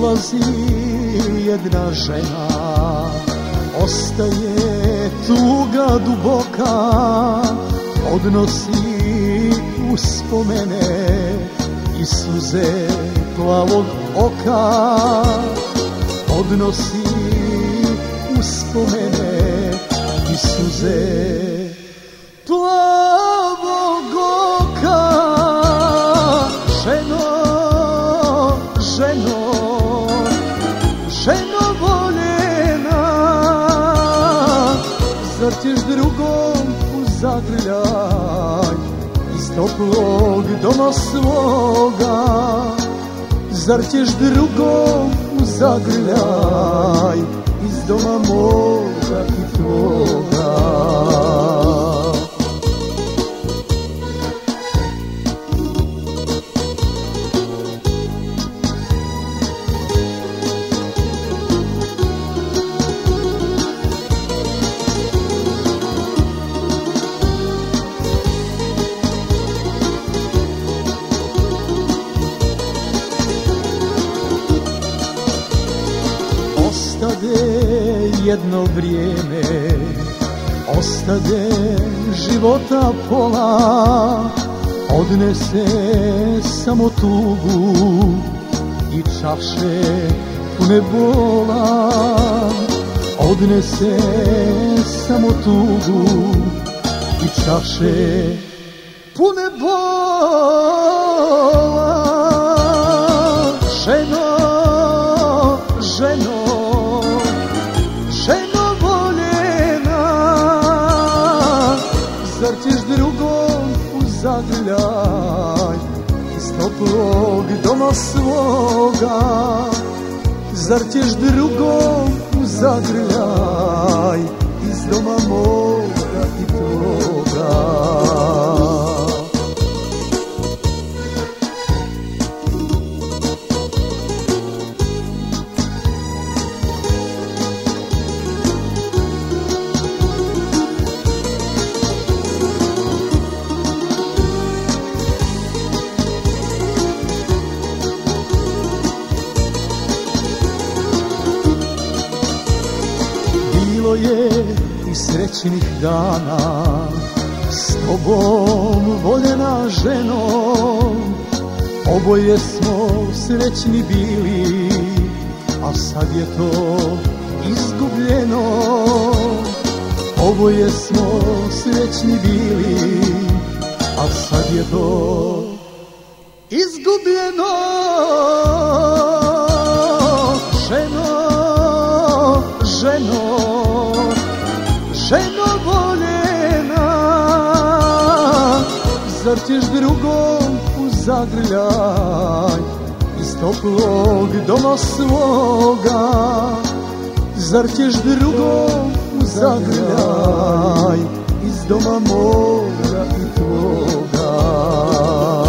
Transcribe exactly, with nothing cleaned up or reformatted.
odlazi jedna žena, ostaje tuga duboka, odnosi uspomene i suze plavog oka, odnosi uspomene i suze plavog oka. Ženo, ženo, ženo voljena, zar ćeš drugom zagrljaj iz toplog doma svoga, zar ćeš drugom zagrljaj iz doma moga i tvoga. Ostade jedno vrijeme, ostade života pola, odnese samo tugu i čaše pune bola, odnese samo tugu i čaše pune bola. Ženo, ženo, ženo voljena, zar ćeš drugom zagrljaj iz toplog doma svoga, zar ćeš drugom zagrljaj iz doma moga i tvoga. Bilo je i srećnih dana s tobom, voljena ženo, oboje smo srećni bili, a sad je to izgubljeno. Oboje smo srećni bili, a sad je to izgubljeno. Ženo, ženo, ženo voljena, zar ćeš drugom zagrljaj iz toplog doma svoga, zar ćeš drugom zagrljaj iz doma moga i tvoga.